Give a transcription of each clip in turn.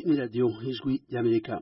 ni radio Ijwi y'Amerika.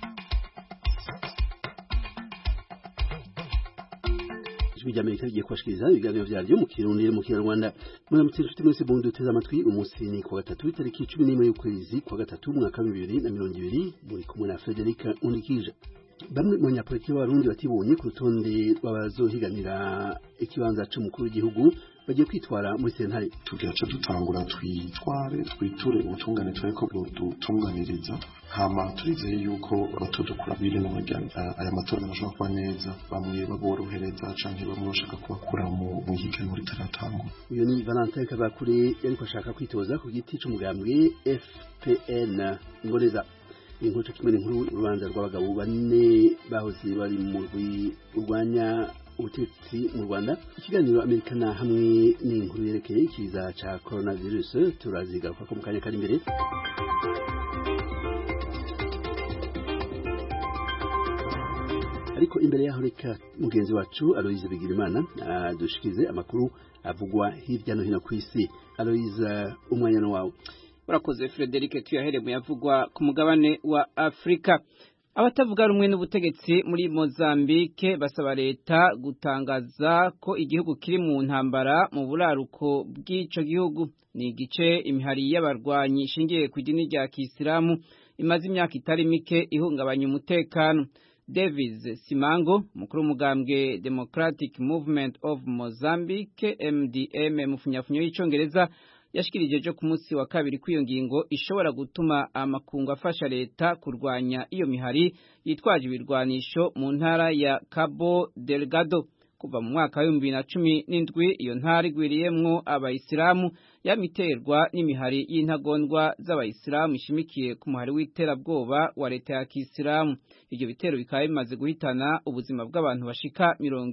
Ijwi y'Amerika rigiye kubashikiriza ibiganiro vyaryo mu Kirundi mu Kinyarwanda. Muramutse inshuti mwese duteze amatwi umunsi ni ku gatatu itariki 11 y'ukwezi kwa gatatu mwaka wa 2020 muri kumwe na Frederica Unikije. Bamwe mu banyapolitiki b'Abarundi batibonye ku rutonde rw'abazohiganira ikibanza c'umukuru w'igihugu bagiye kwitwara muri sentare. Tugaca dutangura twiture ubutungane tureko budutunganiriza, hama turizeye yuko abatodukura biri n'amajyana aya matora bashobora kuba neza, bamwe baborohereza canke bamwe bashaka kubakura mu higanwa ritaratangura. Uyu ni Valentin Kabakure yariko ashaka kwitoza ku giti c'umugambwe FPN Ngoreza. Inkoco kimwe n'inkuru urubanza rw'abagabo bane bahoze bari mu urwanya ubutegetsi mu Rwanda. Ikiganiro Amerikana hamwe n'inkuru yerekeye ikiza ca coronavirus turazigaruka ko mu kanya kari imbere. Ariko imbere yaho reka mugenzi wacu Aloise Bigirimana dushikize amakuru avugwa hirya no hino kw'isi. Aloise, umwanya wawe. Urakoze Frederic, tuyahere mu yavugwa ku mugabane wa Afrika. Abatavuga rumwe n'ubutegetsi muri Mozambique basaba leta gutangaza ko igihugu kiri mu ntambara mu buraruko bw'ico gihugu. Ni igice imihari y'abarwanyi ishingiye ku idini rya Kisilamu imaze imyaka itari mike ihungabanya umutekano. Davis Simango, mukuru w'umugambwe Democratic Movement of Mozambique MDM mu funyafunyo y'icongereza, yashikirije jo ku munsi wa kabiri kw'iyo ngingo ishobora gutuma amakungu afasha leta kurwanya iyo mihari yitwaje ibirwanisho mu ntara ya Cabo Delgado. Kuva mu mwaka wa 2017 iyo ntara igwiriyemwo abayisilamu yamiterwa n'imihari y'intagondwa z'abayisilamu ishimikiye ku muhari w'iterabwoba wa leta ya Kisilamu. Ibyo bitero bikaba bimaze guhitana ubuzima bw'abantu bashika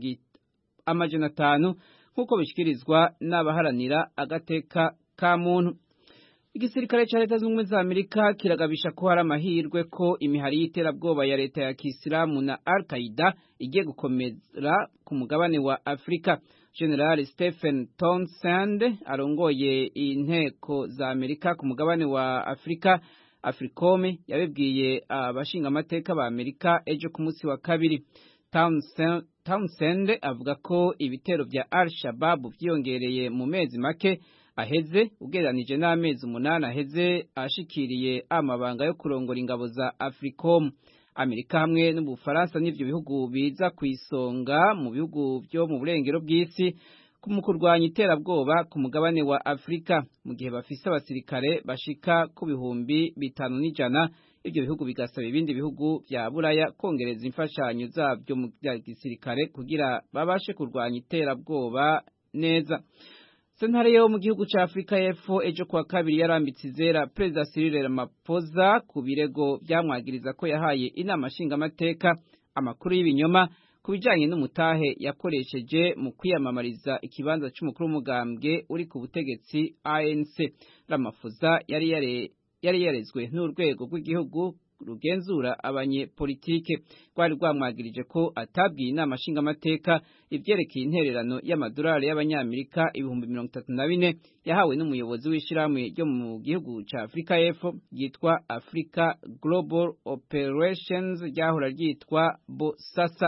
500 nk'uko bishikirizwa n'abaharanira agateka ka muntu. Igisirikare ca leta z'ubumwe za Amerika kiragabisha ko hari amahirwe ko imihari y'iterabwoba ya leta ya Kisilamu na Al-Qaeda igiye gukomera ku mugabane wa Afrika. General Stephen Townsend arongoye inteko za Amerika ku mugabane wa Afrika, Africome, yabibwiye abashinga amateka ba Amerika ejo ku munsi wa kabiri. Townsend avuga ko ibitero vya Al-Shabaab vyiyongereye mu mezi make aheze ugereranije n'amezi 8 aheze ashikiriye amabanga yo kurongora ingabo za Africom. Amerika hamwe n'Ubufaransa n'ivyo bihugu biza kwisonga mu bihugu byo mu burengero bw'isi mu kurwanya iterabwoba ku mugabane wa Afrika, mu gihe bafise abasirikare bashika ku bihumbi 500. Ibyo bihugu bigasaba ibindi bihugu vya Buraya kongereza imfashanyo zavyo mu gisirikare kugira babashe kurwanya iterabwoba neza. Sentare yo mu gihugu ca Afrika y'Epfo ejo kwa kabiri yarambitse izera President Cyril Ramaphosa ku birego vyamwagiriza ko yahaye inama nshinga amateka amakuru y'ibinyoma kubijanye n'umutahe yakoresheje mu kwiyamamariza ikibanza c'umukuru w'umugambwe uri ku butegetsi ANC. Ramaphosa yari yarezwe n'urwego rw'igihugu rugenzura abanyepolitike rwari rwamwagirije ko atabwiye inama nshinga amateka ivyerekeye intererano y'amadolari y'abanyamerika 34,000 yahawe n'umuyobozi w'ishirahamwe ryo mu gihugu ca Afrika y'Epfo yitwa Africa Global Operations ryahora ryitwa BOSASA.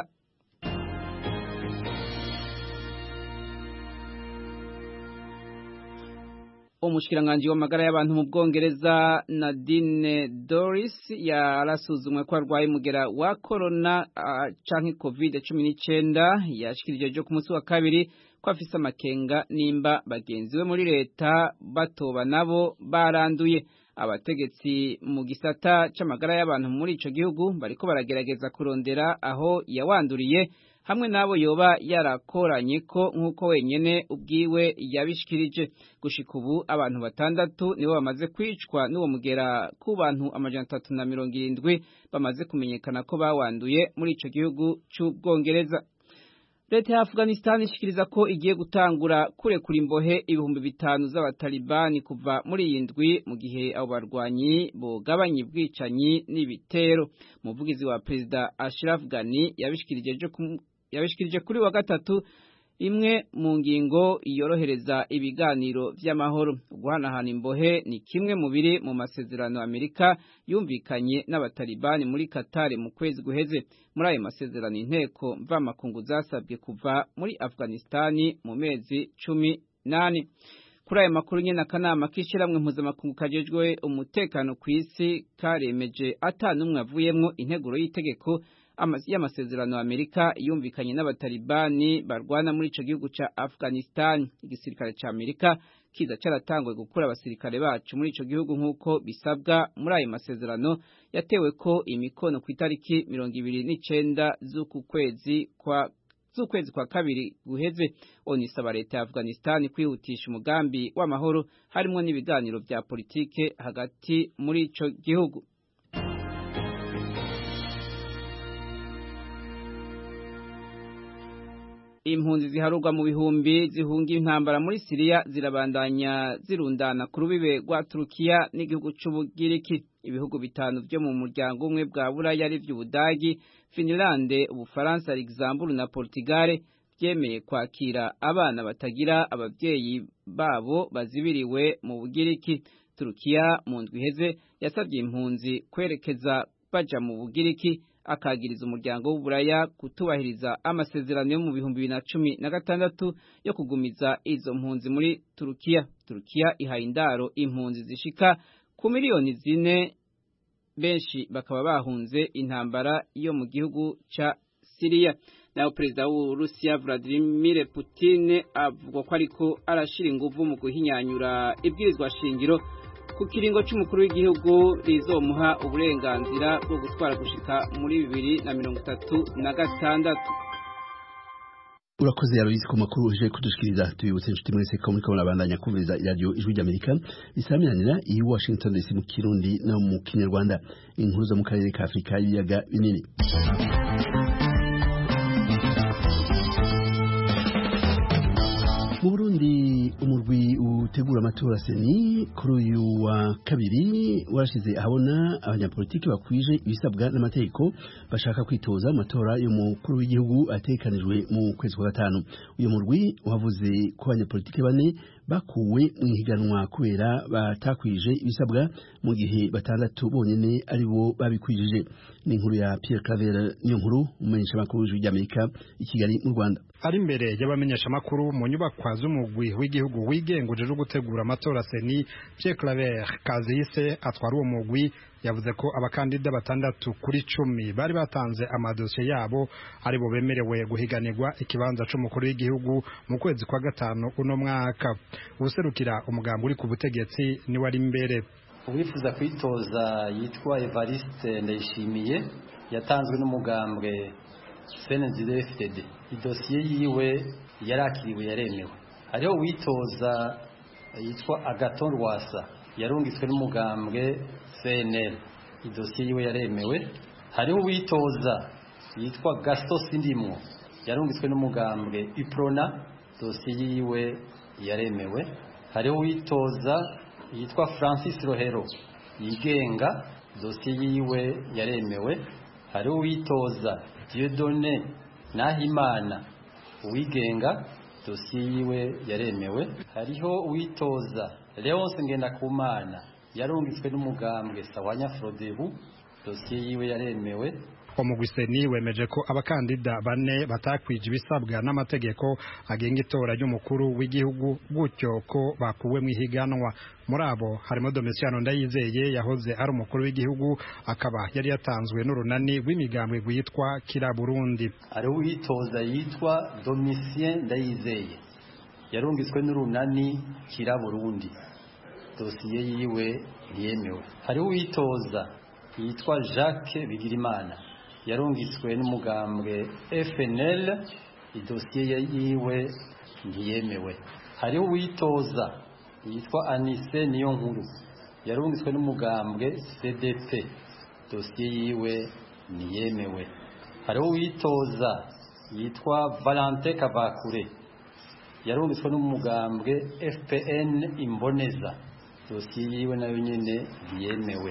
Umushikiranganje w'amagara y'abantu mu Bwongereza Nadine Dorries yarasuzumwe ko arwaye mugera wa corona canke COVID-19. Yashikirije jo ku munsi wa kabiri ko afise amakenga nimba bagenzi we muri leta batoba nabo baranduye. Abategetsi mu gisata c'amagara y'abantu muri ico gihugu bariko baragerageza kurondera aho yawanduriye hamwe nabo yoba yarakoranye ko nk'uko wenyene ubwiwe yabishikirije. Gushika ubu abantu 6 nibo bamaze kwicwa n'uwo mugera ku bantu 370 bamaze kumenyekana ko bawanduye muri ico gihugu c'Ubwongereza. Leta ya Afghanistan ishikiriza ko igiye gutangura kurekura imbohe 5,000 z'abatalibani kuva muri iyi ndwi mu gihe abo barwanyi bogabanya ubwicanyi n'ibitero. Umuvugizi wa Perezida Ashraf Ghani yabishikirije kuri wa gatatu imwe mu ngingo yorohereza ibiganiro vy'amahoro. Guhanahana imbohe ni kimwe mu biri mu masezerano Amerika yumvikanye n'abatalibani muri Qatar mu kwezi guheze. Muri ayo masezerano inteko mvamakungu zasabwe kuva muri Afghanistani mu mezi 18. Kuri aya makuru nyene akanama k'ishiramwe mpuzamakungu kajejwe umutekano ku isi karemeje atanumwe avuyemwo integuro y'itegeko y'amasezerano Amerika yumvikanye n'abatalibani barwana muri ico gihugu ca Afghanistan. Igisirikare ca Amerika kiza caratanguye gukura abasirikare bacu muri ico gihugu nk'uko bisabwa muri ayo masezerano yatewe ko imikono ku itariki 29 z'ukwezi kwa kabiri guheze. Onisaba leta ya Afghanistan kwihutisha umugambi w'amahoro harimo n'ibiganiro vya politike hagati muri ico gihugu. Impunzi ziharurwa mu bihumbi zihunga intambara muri Syria zirabandanya zirundana ku rubibe rwa Turukiya n'igihugu c'Ubugiriki. Ibihugu bitanu vyo mu muryango umwe bwa Buraya ari vy'Ubudagi, Finland, Ubufaransa, Luxembourg na Portugal vyemeye kwakira abana batagira abavyeyi babo bazibiriwe mu Bugiriki. Turukiya mu ndwi iheze yasabye impunzi kwerekeza baja mu Bugiriki, akagiriza umuryango w'Uburaya kutubahiriza amasezerano yo mu 2016 yo kugumiza izo mpunzi muri Turukiya. Turukiya ihaye indaro impunzi zishika ku miliyoni 4, benshi bakaba bahunze intambara yo mu gihugu ca Syria. Naho perezida w'Urusiya Vladimir Putin avuga ko ariko arashira inguvu mu guhinyanyura ibwirizwa shingiro ku kiringo c'umukuru w'igihugu rizomuha uburenganzira bwo gutwara gushika muri 2036. Urakoze Aloise ku makuru uje kudushikiriza. Tubibutse inshuti mwese ko muriko murabandanya kumviriza radio Ijwi ry'Amerika risamiranira i Washington DC mu Kirundi no mu Kinyarwanda. Inkuru zo mu karere ka Afrika y'ibiyaga binini. Mu Burundi umurwi utegura amatora seni kuri uyu wa kabiri warashize ahabona abanyapolitiki bakwije ibisabwa n'amategeko bashaka kwitoza amatora yo mukuru w'igihugu atekanijwe mu kwezi kwa gatanu. Uyu murwi wavuze ko abanyapolitiki 4 bakuwe mu higanwa kubera batakwije ibisabwa mu gihe 6 bonyene ari bo babikwijije. Ni inkuru ya Pierre Claver niyo nkuru umenyesha makuru w'Ijwi ry'Amerika i Kigali mu Rwanda. Ari imbere y'abamenyesha makuru mu nyubakwa z'umugwi w'igihugu wigenguje jo gutegura amatora seni, Pierre Claver Kazihise atwara uwo mugwi yavuze ko abakandida 6 kuri 10 bari batanze amadosiye yabo ari bo bemerewe guhiganirwa ikibanza c'umukuru w'igihugu mu kwezi kwa gatanu uno mwaka. Ubuserukira umugambi uri ku butegetsi ni wari imbere. Uwifuza kwitoza yitwa Evariste Ndayishimiye yatanzwe n'umugambwe CNDD-FDD. Idosiye yiwe yarakiriwe yaremewe. Hariho witoza yitwa Agathon Rwasa yarungitswe n'umugambwe CNL. Idosiye yiwe yaremewe. Hariho witoza yitwa Gaston Sindimwo yarungitswe n'umugambwe Iprona. Dosiye yiwe yaremewe. Hariho witoza yitwa Francis Rohero yigenga. Dosiye yiwe yaremewe. Hariho witoza Dieudonné Nahimana uwigenga. Dosiye yiwe yaremewe. Hariho witoza Leonce Ngendakumana yarungitswe n'umugambwe Sawanya Frodebu. Dosiye yiwe yaremewe. Omugwiseni wemeje ko abakandida 4 batakwije ibisabwa n'amategeko agenga itora y'umukuru w'igihugu gutyo ko bakuwe mu higanwa. Muri abo harimo Domitiano Ndayizeye yahoze ari umukuru w'igihugu akaba yari yatanzwe n'urunani rw'imigambwe rwitwa Kira Burundi. Ari witoza yitwa Domitien Ndayizeye yarungitswe n'urunani Kira Burundi. Dosiye yiwe yemewe. Hari witoza yitwa Jacques Bigirimana yarungitswe n'umugambwe FNL. Idosiye yiwe ntiyemewe. Hari witoza yitwa Anise Niyonkuru yarungitswe n'umugambwe CDP. Dosiye yiwe ntiyemewe. Hari witoza yitwa Valentin Kabakure yarungitswe n'umugambwe FPN Imboneza. Dosiye yiwe nayo nyene ntiyemewe.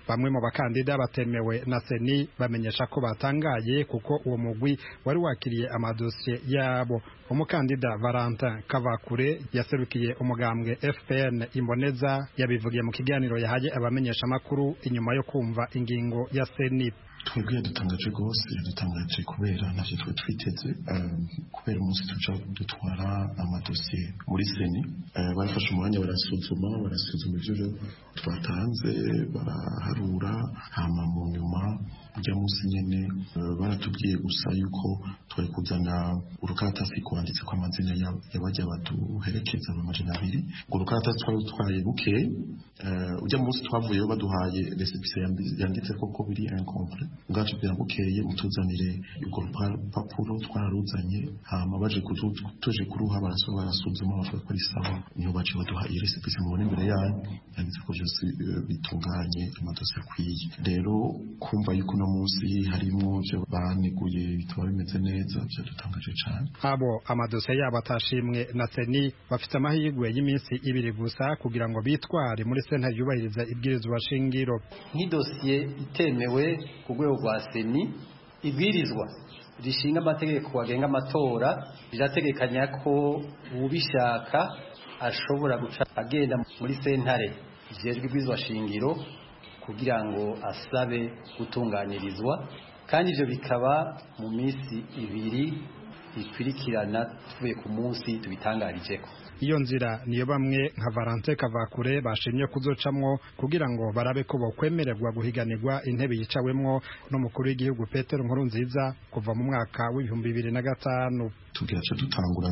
bamwe mu bakandida batemewe na seni bamenyesha ko batangaye kuko uwo mugwi wari wakiriye amadosiye yabo. Umukandida Valentin Kavakure yaserukiye umugambwe FPN Imboneza yabivugiye mu kiganiro yahaye abamenyesha makuru inyuma yo kumva ingingo ya seni. Twebwe dutangaje rwose, dutangaje kubera ntacyo twe twiteze, kubera umunsi tuja dutwara amadosiye muri seni, barafashe umwanya barasuzuma ivyo twatanze, baraharura, hama mu nyuma ujya munsi nyene baratubwiye gusa yuko twari kuzana urukaratasi kwanditse ko amazina y'abajya baduherekeza mu 200. Ngo urukaratasi twari dutwaye buke, ujya munsi twavuyeyo baduhaye reception yanditse ko biri incomplet. Ngacu byambukeye mutuzanire ubwo rupapuro twararuzanye, hama baje tuje kuruha barasuzuma bavuga ko ari sawa, niyo baje baduhaye reception mubone imbere yanyu yanditse ko byose bitunganye amadosiye akwiye. Rero kumva yuko no munsi harimo byo baniguye bitwa bimeze neza, byo dutangaje cyane. Abo amadosiye yabo atashimwe na seni bafite amahirwe y'iminsi 2 gusa kugira ngo bitware muri senta yubahiriza ibwirizwa shingiro. Nk'idosiye itemewe ku rwego rwa seni, ibwirizwa rishinga amategeko agenga amatora rirategekanya ko ubishaka ashobora guca agenda muri sentare ijejwe ibwirizwa shingiro kugira ngo asabe gutunganirizwa, kandi ivyo bikaba mu minsi 2 ikwirikirana tuvuye ku munsi tubitangarijeko. Iyo nzira niyo bamwe nka Valentin Kavakure bashimye kuzocamwo kugira ngo barabe ko bokwemererwa guhiganirwa intebe yicawemwo n'umukuru w'igihugu Petero Nkurunziza kuva mu mwaka w'2005. Tugira cyo dutangura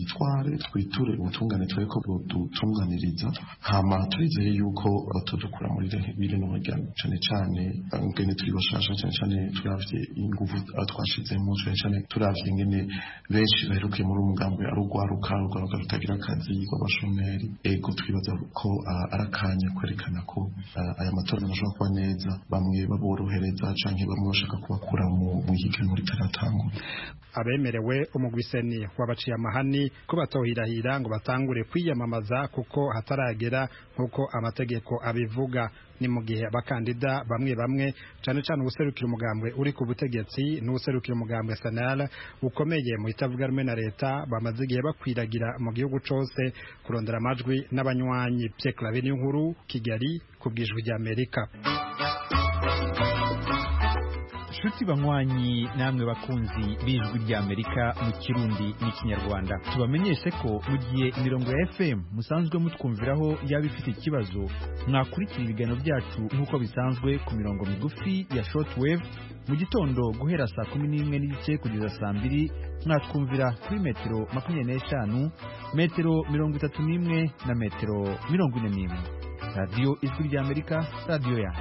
twiture ubutungane twe ko dutunganiriza, hama turizeye yuko batodukura muri bire no magana cyane ngene turi bashasha cyane turavye ingufu twashizemo cyane turavye ngene benshi baherukiye muri umugambi arugwaruka rutagira akazi rw'abashomeri. Ego twibaza ko arakanya kwerekana ko aya matora ashobora kuba neza, bamwe baborohereza canke bamwe bashaka kubakura mu higanwa ritaratangura. Abemerewe umugwiseni wabaciye amahani ko batohirahira ngo batangure kwiyamamaza kuko hataragera nkuko amategeko abivuga. Ni mu gihe abakandida bamwe cyane ubuserukira umugambwe uri ku butegetsi n'ubuserukira umugambwe SNL ukomeye mu itavuga rumwe na leta bamaze igihe bakwiragira mu gihugu cose kurondera amajwi n'abanywanyi. Pierre Claver Niyonkuru, Kigali, ku bw'Ijwi ry'Amerika. Shuti banywanyi namwe bakunzi b'Ijwi ry'Amerika mu Kirundi n'Ikinyarwanda, tubamenyeshe ko mu gihe imirongo ya FM musanzwe mutwumviraho yaba ifite ikibazo, mwakurikira ibiganiro byacu nk'uko bisanzwe ku mirongo migufi ya shortwave mu gitondo guhera saa 11:30 kugeza saa 2, mwatwumvira kuri metero 25, metero 31 na metero 41. Radio Ijwi ry'Amerika, radio ya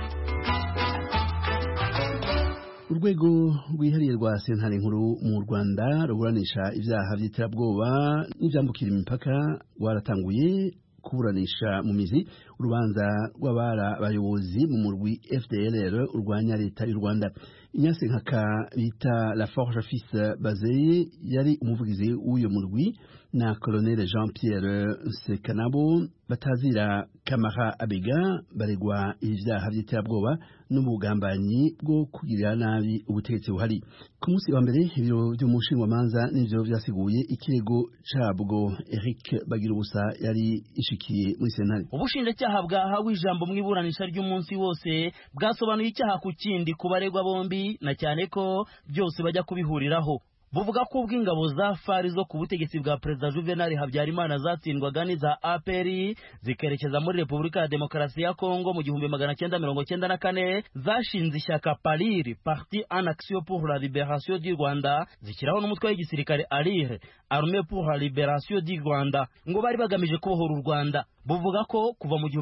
Urwego rwihariye rwa sentare nkuru mu Rwanda ruburanisha ivyaha vy'iterabwoba n'ivyambukira imipaka rwaratanguye kuburanisha mu mizi urubanza rw'abara bayobozi mu murwi FDLR urwanya leta y'u Rwanda. Ignace Nkaka bita La Forge Fils Bazeye yari umuvugizi w'uyo murwi na Colonel Jean-Pierre Sekanabo batazira Kamara Abega baregwa ivyaha vy'iterabwoba n'ubugambanyi bwo kugirira nabi ubutegetsi buhari. Ku munsi wa mbere ibiro by'umushingamanza n'ivyo vyasiguye ikirego cabwo. Eric Bagirubusa yari ishikiye muri sentare. Ubushinjacyaha bwahawe ijambo mu iburanisha ry'umunsi wose bwasobanuye icyaha ku kindi ku baregwa bombi, na cyane ko byose bajya kubihuriraho. Buvuga ko ubw'ingabo za FARI zo ku butegetsi bwa Perezida Juvenal Habyarimana zatsindwaga n'iza APR zikerekeza muri Repubulika ya Demokarasi ya Kongo mu 1994 zashinze ishyaka PALIR, Parti en Action pour la Libération du Rwanda, zishyiraho n'umutwe w'igisirikare ALIR, Armée pour la Libération du Rwanda, ngo bari bagamije kubohora u Rwanda. Buvuga ko kuva mu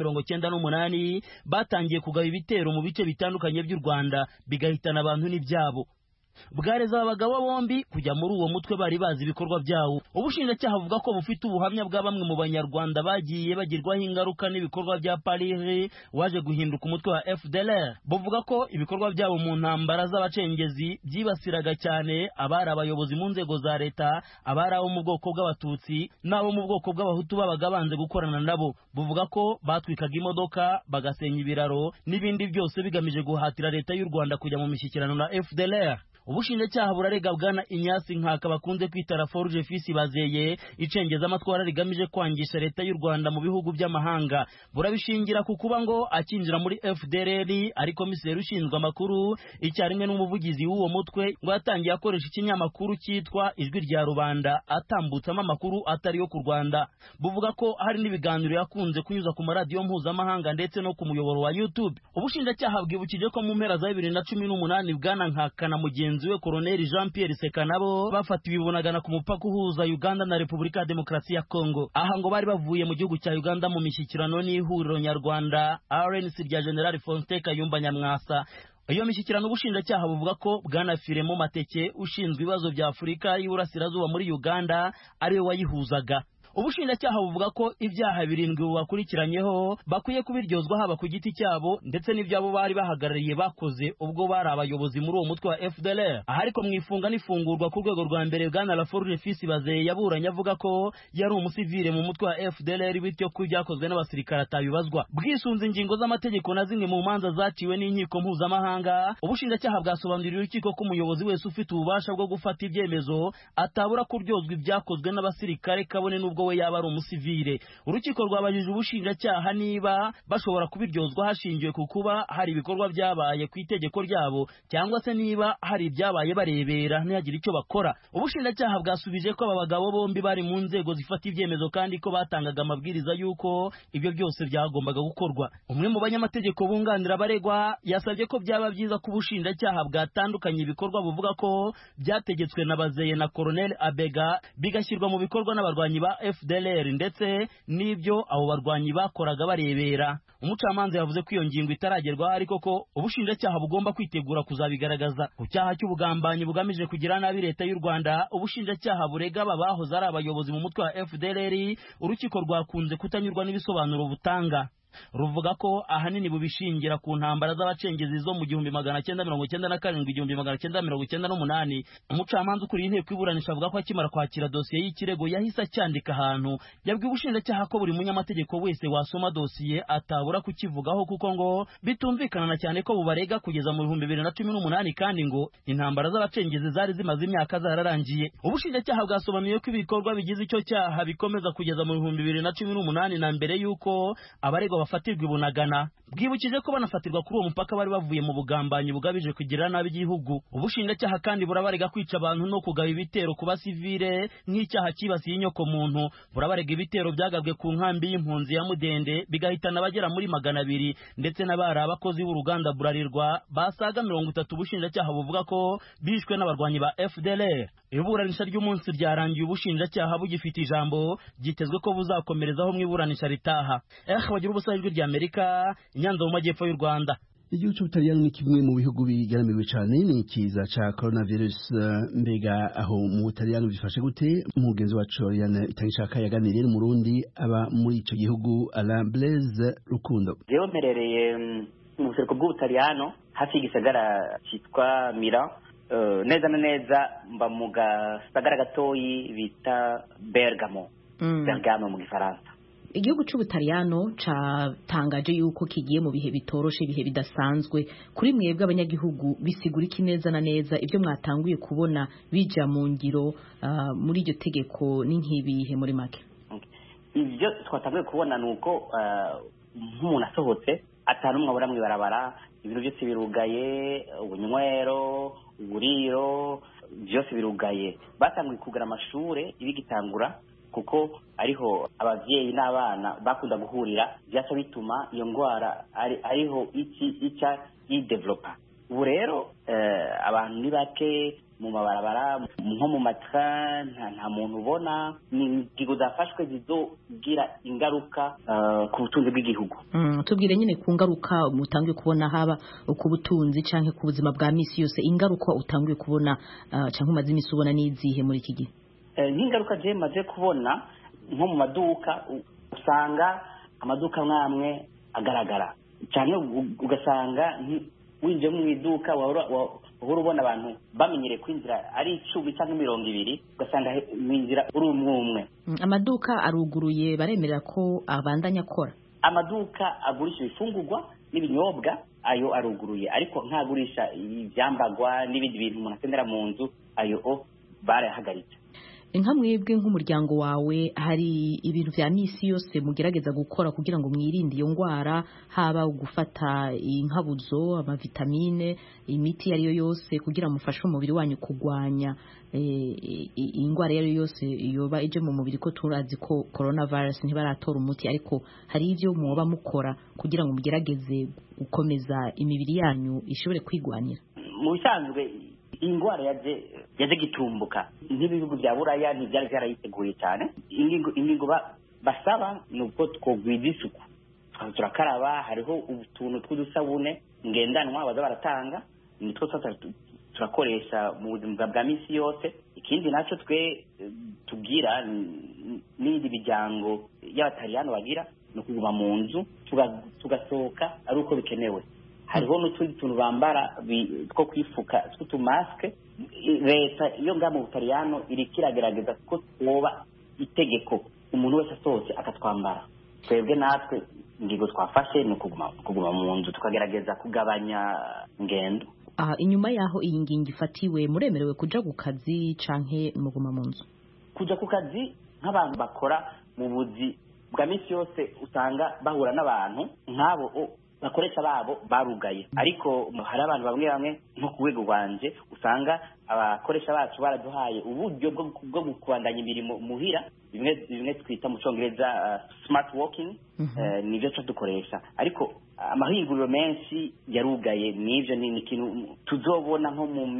1996-1998 batangiye kugaba ibitero mu bice bitandukanye by'u Rwanda bigahitana abantu n'ibyabo. bwareza abagabo bombi kujya muri uwo mutwe bari bazi ibikorwa byawo. Ubushinjacyaha buvuga ko bufite ubuhamya bwa bamwe mu banyarwanda bagiye bagirwaho ingaruka n'ibikorwa bya Paris waje guhinduka umutwe wa FDLR. Buvuga ko ibikorwa byabo mu ntambara z'abacengezi byibasiraga cyane abari abayobozi mu nzego za leta, abari abo mu bwoko bw'abatutsi n'abo mu bwoko bw'abahutu babaga banze gukorana nabo. Buvuga ko batwikaga imodoka, bagasenya ibiraro n'ibindi byose bigamije guhatira leta y'u Rwanda kujya mu mishyikirano na FDLR. Ubushinjacyaha burarega bwana Inyasi Nkaka bakunze kwita Laforge Fils Bazeye icengeza amatwara rigamije kwangisha leta y'u Rwanda mu bihugu by'amahanga. Burabishingira ku kuba ngo akinjira muri FDLR ari komiseri ushinzwe amakuru icyarimwe n'umuvugizi w'uwo mutwe, ngo yatangiye akoresha ikinyamakuru cyitwa Ijwi rya Rubanda atambutsamo amakuru atari yo ku Rwanda. Buvuga ko hari n'ibiganiro yakunze kunyuza ku maradiyo mpuzamahanga ndetse no ku muyoboro wa YouTube. Ubushinjacyaha bwibukije ko mu mpera za 2018 bwana Nkaka na mugenzi we Colonel Jean Pierre Sekanabo bafatiwe ibunagana ku mupaka uhuza Uganda na Repubulika ya Demokarasi ya Kongo. Aha ngo bari bavuye mu gihugu cya Uganda mu mishyikirano n'ihuriro nyarwanda RNC rya General Faustin Kayumba Nyamwasa. Iyo mishyikirano ubushinjacyaha buvuga ko bwana Firemo Mateke ushinzwe ibibazo bya Afurika y'Uburasirazuba muri Uganda ari we wayihuzaga. Ubushinjacyaha buvuga ko ibyaha 7 bakurikiranyeho bakwiye kubiryozwa haba ku giti cyabo ndetse n'ibyabo bari bahagarariye bakoze ubwo bari abayobozi muri uwo mutwe wa FDLR. Aha ariko mwifunga n'ifungurwa ku rwego rwa mbere bwana Laforge Fils Bazeye yaburanye avuga ko yari umusivile mu mutwe wa FDLR bityo ko byakozwe n'abasirikare atabibazwa. Bwisunze ingingo z'amategeko na zimwe mu manza zaciwe n'inkiko mpuzamahanga, ubushinjacyaha bwasobanuriye urukiko ko umuyobozi wese ufite ububasha bwo gufata ibyemezo atabura kuryozwa ibyakozwe n'abasirikare kabone n'ubwo we yaba ari umusivile. Urukiko rwabajije ubushinjacyaha niba bashobora kubiryozwa hashingiwe ku kuba hari ibikorwa byabaye ku itegeko ryabo cyangwa se niba hari ibyabaye barebera ntihagire icyo bakora. Ubushinjacyaha bwasubije ko aba bagabo bombi bari mu nzego zifata ibyemezo kandi ko batangaga amabwiriza y'uko ibyo byose byagombaga gukorwa. Umwe mu banyamategeko bunganira abaregwa yasabye ko byaba byiza ko ubushinjacyaha bwatandukanye ibikorwa buvuga ko byategetswe na Bazeye na Colonel Abega bigashyirwa mu bikorwa n'abarwanyi ba FDLR ndetse n'ibyo abo barwanyi bakoraga barebera. Umucamanza yavuze ko iyo ngingo itaragerwaho ariko ko ubushinjacyaha bugomba kwitegura kuzabigaragaza. Ku cyaha cy'ubugambanyi bugamije kugira nabi leta y'u Rwanda, ubushinjacyaha burega bahoze ari abayobozi mu mutwe wa FDLR urukiko rwakunze kutanyurwa n'ibisobanuro butanga. Ruvuga ko ahanini bubishingira ku ntambara z'abacengezi zo mu 1997-1998. Umucamanza ukuriye inteko iburanisha avuga ko akimara kwakira dosiye y'ikirego yahise acyandika ahantu. Yabwiye ubushinjacyaha ko buri munyamategeko wese wasoma dosiye atabura kukivugaho kuko ngo bitumvikana cyane ko bubarega kugeza mu 2018 kandi ngo intambara z'abacengezi zari zimaze imyaka zararangiye. Ubushinjacyaha bwasobanuye ko ibikorwa bigize icyo cyaha bikomeza kugeza mu 2018 na mbere y'uko abaregwa bafatirwa ibunagana. Bwibukije ko banafatirwa kuri uwo mupaka bari bavuye mu bugambanyi bugabije kugira nabi igihugu. Ubushinjacyaha kandi burabarega kwica abantu no kugaba ibitero ku basivile nk'icyaha kibasiye inyoko muntu. Burabarega ibitero byagabwe ku nkambi y'impunzi ya Mudende bigahitana abagera muri 200 ndetse n'abari abakozi b'uruganda Burarirwa basaga 30. Ubushinjacyaha buvuga ko bishwe n'abarwanyi ba FDLR. Iburanisha ry'umunsi ryarangiye ubushinjacyaha bugifite ijambo gitezwe ko buzakomerezaho mu iburanisha ritaha. Bagira ubusa Ijwi rya Amerika Nyanza mu majyepfo y'u Rwanda. Igihugu cy'Ubutaliyani ni kimwe mu bihugu bigaramiwe cyane n'ikiza ca coronavirus. Mbega aho mu Butaliyani bifashe gute? Umugenzi wacu Oriane Itangishaka yaganiriye n'umurundi aba muri ico gihugu Alain Blaise Rukundo. Jewe mperereye mu buseruko bw'Ubutaliyano hafi y'igisagara cyitwa Milan. Neza na neza mba mu gasagara gatoyi bita Bergamo. Bergamo mu Gifaransa. Igihugu cy'Ubutaliyano catangaje yuko kigiye mu bihe bitoroshe, ibihe bidasanzwe. Kuri mwebwe abanyagihugu bisigura iki neza na neza ibyo mwatanguye kubona bija mu ngiro muri iryo tegeko n'inkibihe muri make? Ibyo twatanguye kubona nuko nk'umuntu asohotse atanumwe abura mu ibarabara, ibintu byose birugaye, ubunywero, uburiro byose birugaye. Batanguye kugura amashure ibigitangura kuko ariho abavyeyi n'abana bakunda guhurira, byaca bituma iyo ngwara ariho ica i developa. ubu rero abantu ni bake mu mabarabara nko mu matra nta muntu ubona. ni ingingo zafashwe zizogira ingaruka ku butunzi bw'igihugu. Tubwire nyine ku ngaruka mutangiye kubona haba ku butunzi canke ku buzima bwa misi yose, ingaruka utangiye kubona canke umaze imisi ubona n'izihe muri iki gihe? Nk'ingaruka je maze kubona nko mu maduka, usanga amaduka mwamwe agaragara cyane, ugasanga winjiye mu iduka wahora ubona abantu bamenyereye kwinjira ari 10 cyangwa 20, ugasanga winjira uri umwe. Amaduka aruguruye, baremerera ko abandanya akora. Amaduka agurisha ibifungurwa n'ibinyobwa ayo aruguruye, ariko ntagurisha ibyambagwa n'ibindi bintu umuntu akenera mu nzu, ayo barahagaritse. Inka mwebwe nk'umuryango wawe hari ibintu vya misi yose mugerageza gukora kugira ngo mwirinde iyo ngwara, haba gufata inkabuzo, amavitamine, imiti yariyo yose kugira mufashe umubiri wanyu kugwanya ingwara yariyo yose yoba ije mu mubiri, ko turazi ko coronavirus ntibaratora umuti, ariko hari ivyo muba mukora kugira ngo mugerageze gukomeza imibiri yanyu ishobore kwigwanira? Mu bisanzwe ingwara yaje gitumbuka nk'ibihugu bya Buraya ntibyari byarayiteguye cyane. Ingingo basaba nuko twogwiza isuku, turakaraba, hariho utuntu tw'udusabune ngendanwa baza baratanga, nitwo turakoresha mu buzima bwa misi yose. Ikindi nacyo twe tugira n'indi bijyango y'abatariyano bagira no kuguma mu nzu, tugasohoka ari uko bikenewe. Hariho n'utundi tuntu bambara two kwifuka tw'utumaske. Leta iyo ngaha mu Butaliyano irikiragerageza ko twoba itegeko umuntu wese asohotse akatwambara. Twebwe natwe ingingo twafashe ni kuguma mu nzu, tukagerageza kugabanya ingendo. Inyuma yaho iyi ngingo ifatiwe, muremerewe kuja ku kazi canke muguma mu nzu? Kuja ku kazi nk'abantu bakora mu buzi bwa misi yose usanga bahura n'abantu nk'abo bakoresha babo barugaye, ariko hari abantu bamwe nko ku rwego rwanje usanga abakoresha bacu baraduhaye uburyo bwo kubandanya imirimo muhira, bimwe twita mu Congereza smart working. Nivyo cyo dukoresha, ariko amahinguriro menshi yarugaye. Nivyo ni ikintu tuzobona nko mu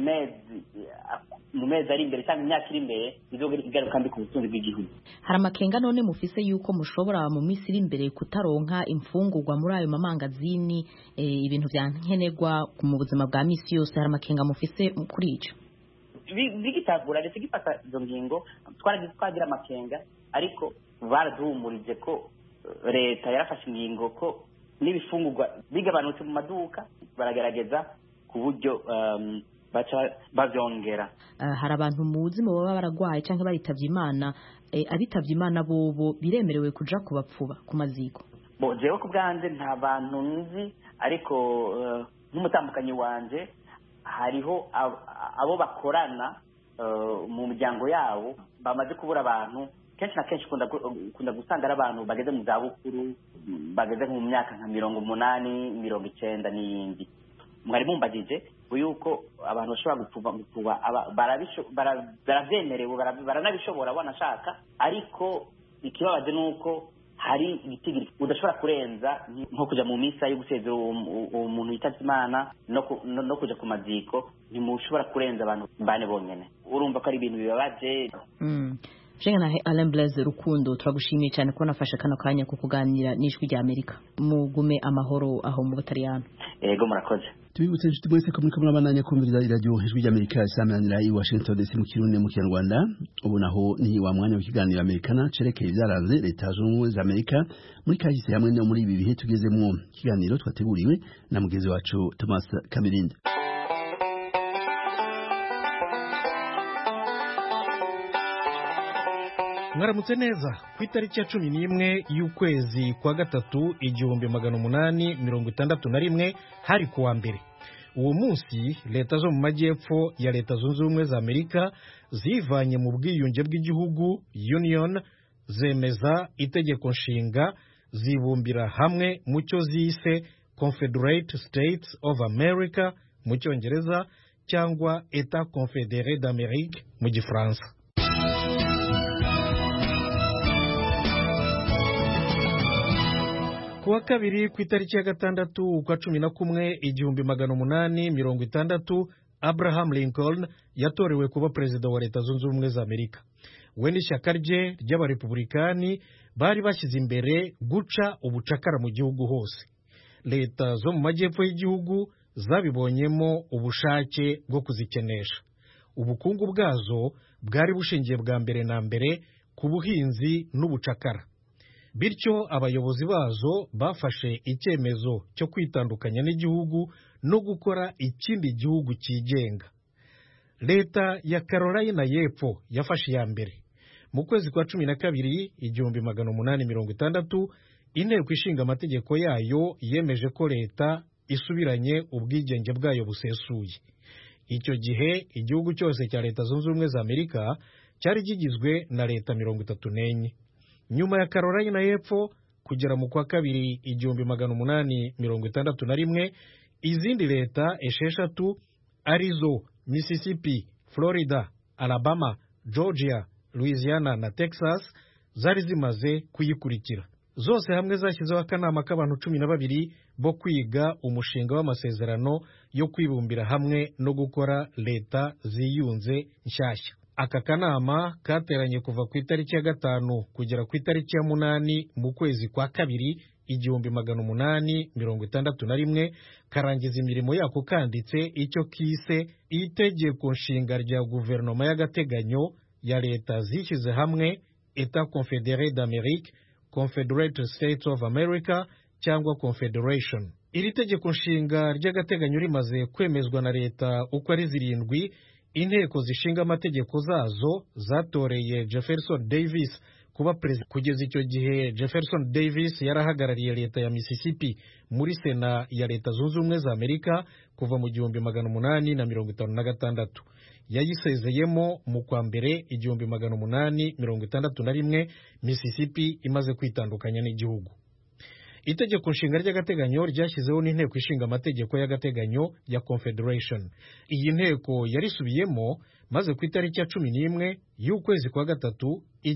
mezi ari imbere cyangwa imyaka iri imbere, izogaruka mbi ku butunzi bw'igihugu. Hari amakenga none mufise yuko mushobora mu minsi iri imbere kutaronka imfungurwa muri ayo mamangazini, ibintu vya nkenerwa mu buzima bwa misi yose? Hari amakenga mufise kuri ico? Bigitagura ndetse gifata izo ngingo twagira amakenga, ariko baraduhumurije ko leta yarafashe ingingo ko n'ibifungurwa bigabanutse mu maduka, baragerageza ku buryo baca bavyongera. Hari abantu mu buzima baba baragwaye cyangwa baritavye Imana, abitavye Imana bobo biremerewe kuja kubapfuba ku maziko? Jewe ku bwanjye nta bantu nzi, ariko nk'umutambukanyi wanje hariho abo bakorana mu miryango yabo bamaze kubura abantu. Kenshi na kenshi kunda gusanga ari abantu bageze mu zabukuru, bageze mu myaka nka 80, 90 n'iyindi. Mwari mumbagije yuko abantu bashobora gupfuba baravyemerewe, baranabishobora banashaka, ariko ikibabaje nuko hari igitigiri udashobora kurenza, nko kuja mu misa yo gusezera umuntu yitavye Imana no kuja ku maziko, ntimushobora kurenza abantu 4 bonyene. Urumva ko ari ibintu bibabaje. Jengana Alain Blaise Rukundo, turagushimiye cyane ko nafashe kano kanya ko kuganira n'ijwi rya Amerika. Mugume amahoro aho mu Butaliyano. Yego murakoze. Tubibutse inshuti mwese ko muriko murabandanya kumviriza radio ijwi rya Amerika isamanira i Washington DC mu Kirundi mu Kinyarwanda. Ubu naho ni wa mwanya w'ikiganiro Amerikana cerekeye ibyaranze leta z'ubumwe za Amerika muri kahise hamwe no muri ibi bihe tugezemwo. Ikiganiro twateguriwe na mugenzi wacu Thomas Kamirinde. Mwaramutse neza. Ku itariki ya 11 y'ukwezi kwa gatatu 1861 hari kuwa mbere. Uwo munsi leta zo mu majyepfo ya leta zunze ubumwe za Amerika zivanye mu bwiyunge bw'igihugu Union, zemeza itegeko nshinga, zibumbira hamwe mu cyo zise Confederate States of America mu Cyongereza cyangwa État Confédéré d'Amérique mu Gifaransa. kuwa kabiri ku itariki ya 6 ukwa 11 1860 Abraham Lincoln yatorewe kuba perezida wa Leta Zunze Ubumwe za Amerika. We n'ishyaka rye ry'abarepublikani bari bashyize imbere guca ubucakara mu gihugu hose. Leta zo mu majyepfo y'igihugu zabibonyemo ubushake bwo kuzikenesha. Ubukungu bwazo bwari bushingiye bwa mbere na mbere ku buhinzi n'ubucakara. Bityo abayobozi bazo bafashe icyemezo cyo kwitandukanya n'igihugu no gukora ikindi gihugu cyigenga. Leta ya Carolina y'Epfo yafashe ya mbere. Mu kwezi kwa 12 1860 inteko ishinga amategeko yayo yemeje ko leta isubiranye ubwigenge bwayo busesuye. Icyo gihe igihugu cyose cya Leta Zunze Ubumwe za Amerika cyari gigizwe na leta 34. Nyuma ya Carolina y'Epfo kugera mu kwa kabiri 1861 izindi leta esheshatu arizo Mississippi, Florida, Alabama, Georgia, Louisiana na Texas zari zimaze kuyikurikira. Zose hamwe zashyizeho akanama k'abantu 12 bo kwiga umushinga w'amasezerano yo kwibumbira hamwe no gukora leta ziyunze nshyashya. Aka kanama kateranye kuva ku itariki ya 5 kugera ku itariki ya 8 mu kwezi kwa kabiri 1861 karangiza imirimo yako kanditse icyo kise itegeko nshinga rya guverinoma y'agateganyo ya leta zishyize hamwe Etat Confédéré d'Amérique, Confederate States of America cyangwa Confederation. Iri tegeko nshinga ry'agateganyo rimaze kwemezwa na leta uko ari 7, inteko zishinga amategeko zazo zatoreye Jefferson Davis kuba perezida. Kugeza icyo gihe Jefferson Davis yarahagarariye leta ya Mississippi muri Sena ya Leta Zunze Ubumwe za Amerika kuva mu 1856. Yayisezeyemo mu kwa mbere 1861 Mississippi imaze kwitandukanya n'igihugu. Itegeko nshinga ry'agateganyo ryashyizeho n'inteko ishinga amategeko y'agateganyo ya Confederation. Iyi nteko yarisubiyemo maze ku itariki ya 11 y'ukwezi kwa 3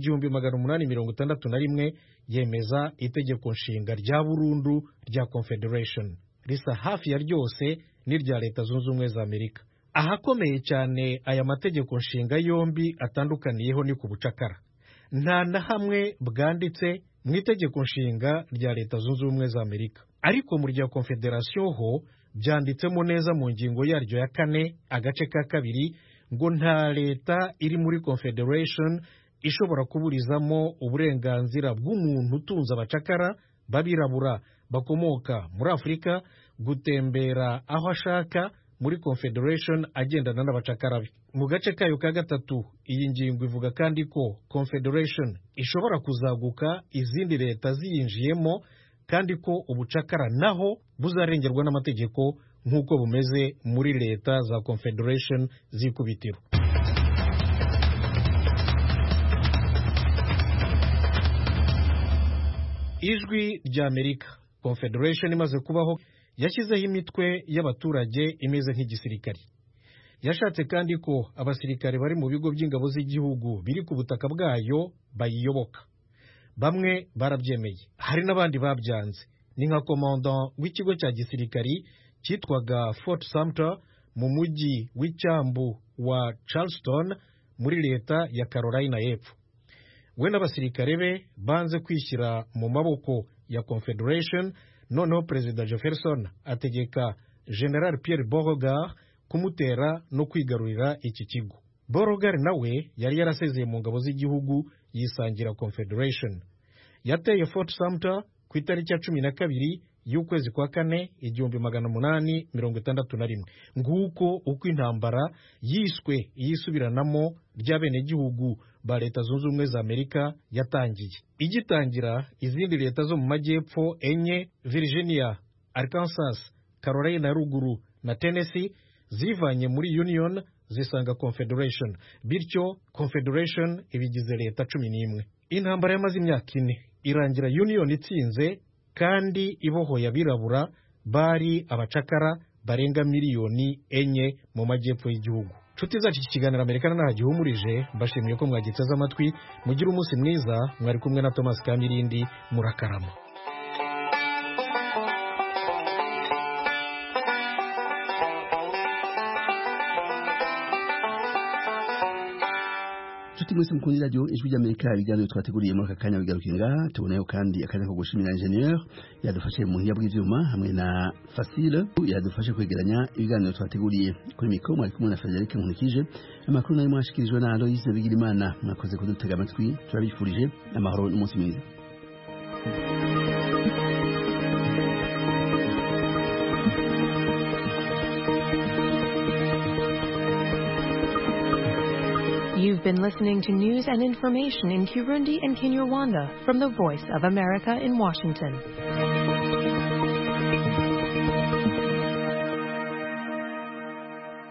1861 yemeza itegeko nshinga rya burundu rya Confederation. Risa hafi ya ryose n'irya Leta Zunze Ubumwe za Amerika. Ahakomeye cyane aya mategeko nshinga yombi atandukaniyeho ni ku bucakara. Nta na hamwe bwanditse mu itegeko nshinga rya Leta Zunze Ubumwe za Amerika, ariko mu rya Confederation ho byanditsemo neza mu ngingo yaryo ya 4 agace ka 2 ngo nta leta iri muri Confederation ishobora kuburizamo uburenganzira bw'umuntu utunze abacakara babirabura bakomoka muri Afurika gutembera aho ashaka muri Confederation agendana n'abacakara be. Mu gace kayo ka 3 iyi ngingo ivuga kandi ko Confederation ishobora kuzaguka izindi leta ziyinjiyemo kandi ko ubucakara naho buzarengerwa n'amategeko nk'uko bumeze muri leta za Confederation zikubitiro. Ijwi rya Amerika. Confederation imaze kubaho yashyizeho imitwe y'abaturage imeze nk'igisirikari. Yashatse kandi ko abasirikare bari mu bigo by'ingabo z'igihugu biri ku butaka bwayo bayiyoboka. Bamwe barabyemeye, hari n'abandi babyanze. Ni nka commandant w'ikigo cya gisirikari cyitwaga Fort Sumter mu mujyi w'icyambu wa Charleston muri leta ya Carolina y'Epfo. We n'abasirikare be banze kwishyira mu maboko ya Confederation. Noneho Perezida Jefferson ategeka General Pierre Beauregard kumutera no kwigarurira iki kigo. Beauregard nawe yari yarasezeye mu ngabo z'igihugu yisangira Confederation. Yateye Fort Sumter ku itariki ya 12 y'ukwezi kwa 4 1861. Nguko uko intambara yiswe yisubiranamo ry'abenegihugu ba Leta Zunze Ubumwe za Amerika yatangiye. Igitangira izindi leta zo mu majyepfo enye, Virginia, Arkansas, Carolina ya ruguru na Tennessee zivanye muri Union zisanga Confederation. Bityo Confederation ibigize leta 11. Intambara yamaze imyaka 4 irangira Union itsinze kandi ibohoye abirabura bari abacakara barenga miliyoni 4 mu majyepfo y'igihugu. Nshuti zacu iki kiganiro Amerika nahagihumurije, mbashimiye ko mwagiteze amatwi. Mugira umunsi mwiza. Mwari kumwe na Thomas Kamirindi. Murakarama. nshuti mwese mukunda radio ijwi ry'Amerika ibiganiro twateguriye muri aka kanya bigarukiye ngaha tuboneyeho kandi akanya ko gushimira ingenieur yadufashe mu buhinga bw'ivyuma hamwe na Facile yadufashe kwegeranya ibiganiro twateguriye kuri mikoro mwari kumwe na Frederic Nkulikije amakuru nayo mwashikirijwe na Aloise Bigirimana mwakoze kudutega amatwi turabifurije amahoro n'umunsi mwiza. You've been listening to news and information in Kirundi and Kinyarwanda from the Voice of America in Washington.